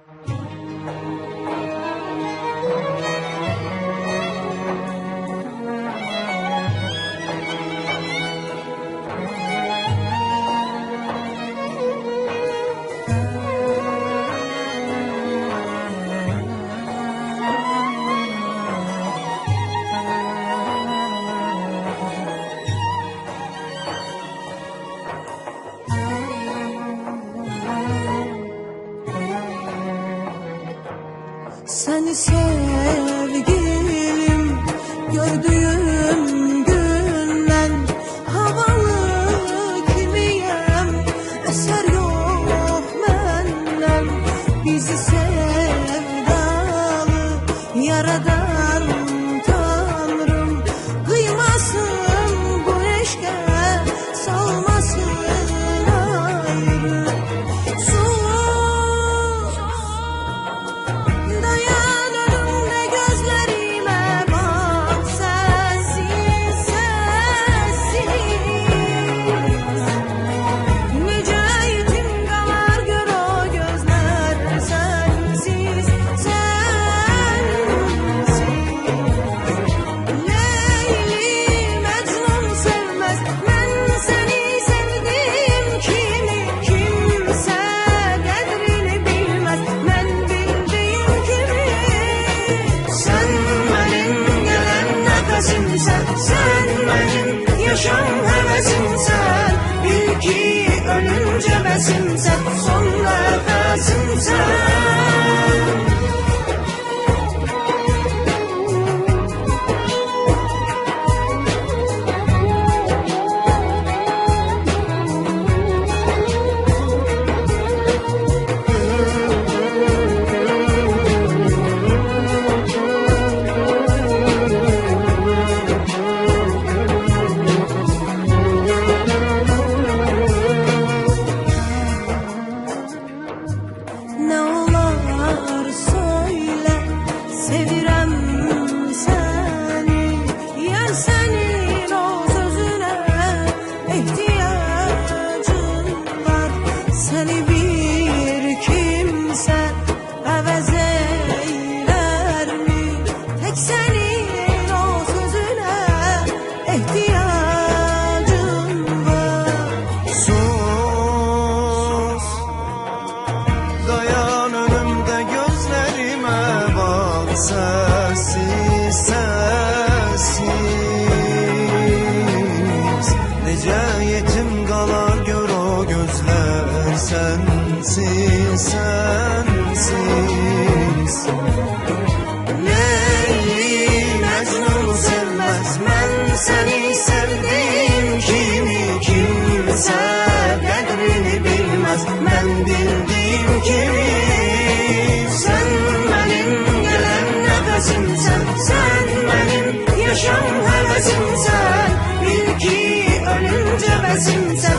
Seni sevgilim gördüğüm günden havalı kimiyem, eser yok menden. Bizi sevdalı yaradan Tanrım kıymasın, bu eşke salmasın ayrı. Dayan önümde gözlerime bak, sensiz, sensiz. Nice yetim kalar gör o gözler, sensiz, sensiz. Leyli Mecnun sevmez, ben seni sevdim kimi, kimse kadrini bilmez, ben bildiğim kimi. Sen benim gelen nefesimsen, sen benim yaşam hevesimsen, bil ki ölünce besimsen, son nefesimsen. Ne olar söyle, sevirem seni. Yer senin o sözüne ihtiyacın var. Seni bir kimse evez eyler mi? Tek senin o sözüne ihtiyacın var. Sus, dayan önümde gözlerime bak, sensiz, sensiz. Nece yetim kalar gör o gözler, sensiz, sensiz. Leyli Mecnun sevmez, ben seni sevdim kimi, kimse kadrini bilmez, ben bildiğim kimi. Sen benim gelen nefesimsen, sen benim yaşam hevesimsen, bil ki ölünce besimsen,